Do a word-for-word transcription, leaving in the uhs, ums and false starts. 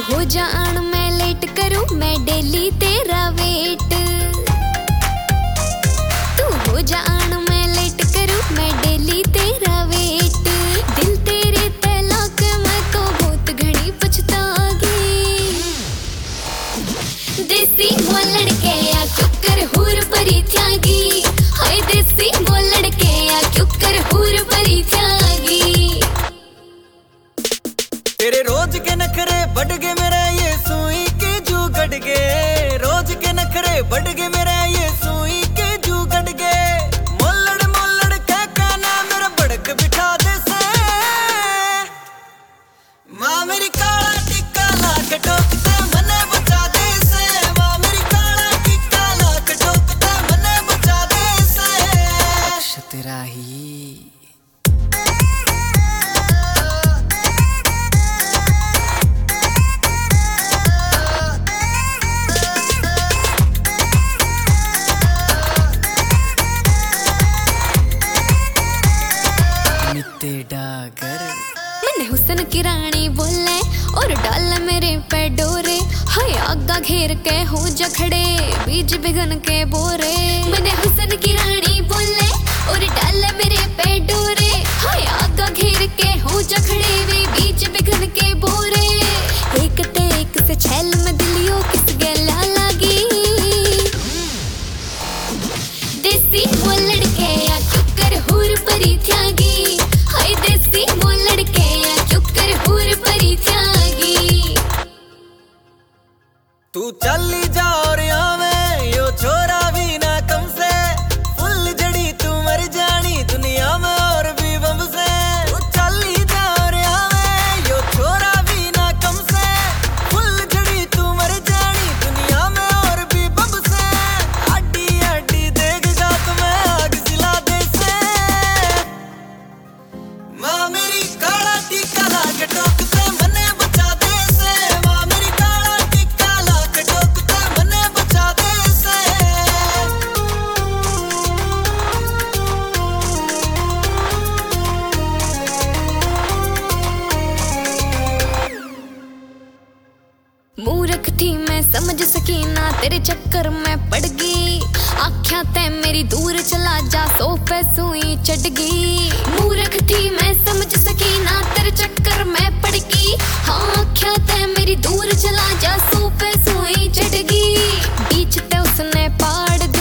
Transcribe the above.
हो जान मैं लेट करूं, मैं डेली तेरा वेट। तू हो जान मैं लेट करूं, मैं डेली तेरा वेट। दिल तेरे तलाक मैं तो बहुत घड़ी पछतागी। देसी बोलड़ के या चुकर हूर परी त्यागी। हाय देसी बोलड़ के या चुकर हूर परी त्यागी। तेरे रोज के नखरे बढ़ गए मेरा ये सुई के जू गड़ गए। रोज के नखरे बढ़ गए मेरा ये सुई के जू गड़ गए। मोलड़ मोलड़ क्या कहना मेरा बड़क बिठा दे से। माँ मेरी काला टिक्का लाख ठोकते मने बचा दे से। माँ मेरी काला टिक्का लाख ठोकते मने बचा दे से। अक्षत राही डागर मैंने हुस्न की रानी बोले और डाल मेरे पे डोरे। हाय आगा घेर के हो जा खड़े बीज बिगन के बोरे। मैंने हुस्न की रानी बोले और डाल मेरे पे डोरे। हाय आगा घेर के हो जा खड़े वे बीज बिगन के बोरे। एक ते एक से छैल में दिलियो किस गला लागी। देसी बोलड़ के या चुकर हूर परी त्यागी। हाय देसी बोलड़ के या चुकर हूर परी त्यागी। तू चली जा और आवे यो छोरा भी ना कम से। फुल जड़ी तू मर जानी दुनिया में और भी बम से। तू चली जा और आवे यो छोरा भी ना कम से। फुल जड़ी तू मर जानी दुनिया में और भी बम से। आडी आडी देखेगा तुम्हें आग जला दे से। माँ मेरी काला टीका लाके ठोकते मने बचा दे से। माँ मेरी काला टीका लाके ठोकते मने बचा दे से। मूर्ख थी मैं समझ सकी ना तेरे चक्कर में पड़ गई। आख्या ते मेरी दूर चला जा सोफे सुई चढ़ गई। मूर्ख थी मैं समझ सकी ना तेरे चक्कर में पड़ गई। हाँ आख्या ते मेरी दूर चला जा सोफे सुई चढ़ गई। बीच ते उसने पाड़